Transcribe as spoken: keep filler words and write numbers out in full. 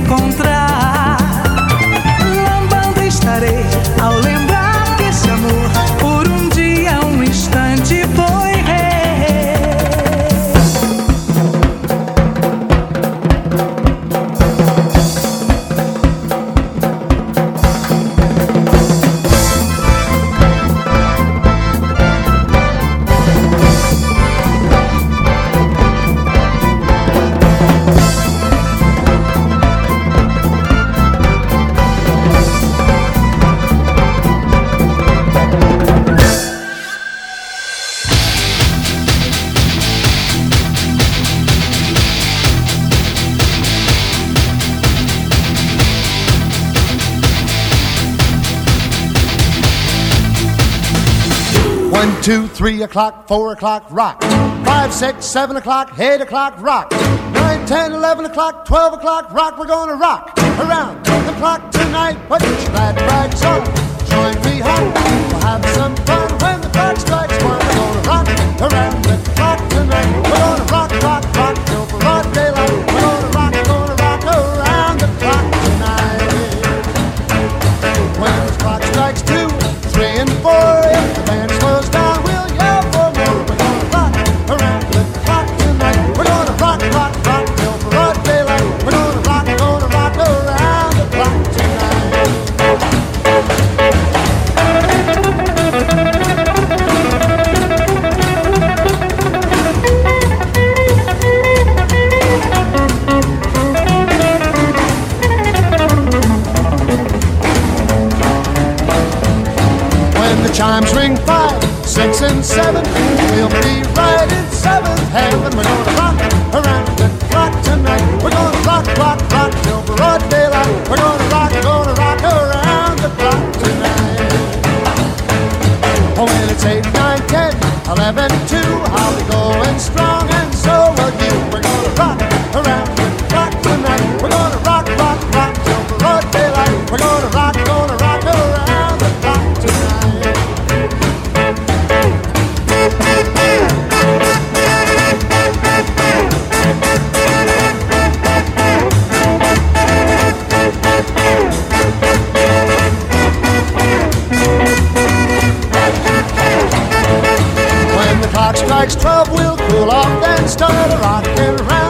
encontrar. Lambando estarei ao lembrar que esse amor por um dia, um instante foi rei. One, two, three o'clock, four o'clock, rock. Five, six, seven o'clock, eight o'clock, rock. Nine, ten, eleven o'clock, twelve o'clock, rock. We're gonna rock around the clock tonight. Put your glad rags on, join me home. We'll have some fun when the clock strikes one. We're gonna rock around the clock tonight. We're gonna rock, rock, rock till broad daylight. We're gonna rock, gonna rock around the clock tonight. When the clock strikes two, three, and four, if the band slows down, we'll yell for more. We're gonna rock around the clock tonight. We're gonna rock, rock, rock till broad daylight. We're gonna rock, gonna rock around the clock tonight. When the chimes ring five, six, and seven, we'll be right in seventh heaven. We're gonna rock around the clock tonight. We're gonna rock, rock, rock till broad daylight. We're gonna rock, gonna rock around the clock tonight. Oh, when it's eight, nine, ten, eleven, two, I'll be going strong, and so will you. We're gonna rock around the clock tonight. We're gonna rock, rock, rock till broad daylight. We're gonna rock, gonna rock around the clock tonight. When the clock strikes twelve, we'll cool off and start a rockin' around